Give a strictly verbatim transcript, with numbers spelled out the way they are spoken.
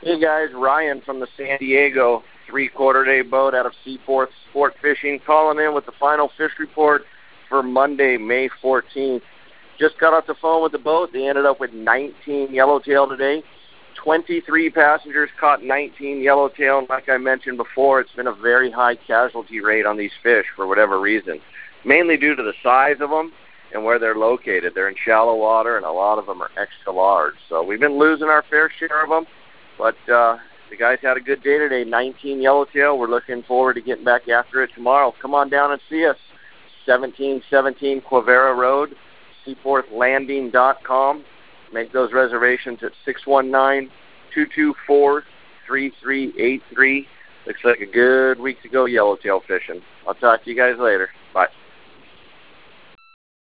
Hey guys, Ryan from the San Diego three-quarter day boat out of Seaforth Sport Fishing, calling in with the final fish report for Monday, May fourteenth. Just got off the phone with the boat. They ended up with nineteen yellowtail today. twenty-three passengers caught nineteen yellowtail, and like I mentioned before, it's been a very high casualty rate on these fish for whatever reason, mainly due to the size of them and where they're located. They're in shallow water, and a lot of them are extra large. So we've been losing our fair share of them. But uh, the guys had a good day today, nineteen yellowtail. We're looking forward to getting back after it tomorrow. Come on down and see us, seventeen seventeen Quivira Road, seaforth landing dot com. Make those reservations at six one nine, two two four, three three eight three. Looks like a good week to go yellowtail fishing. I'll talk to you guys later. Bye.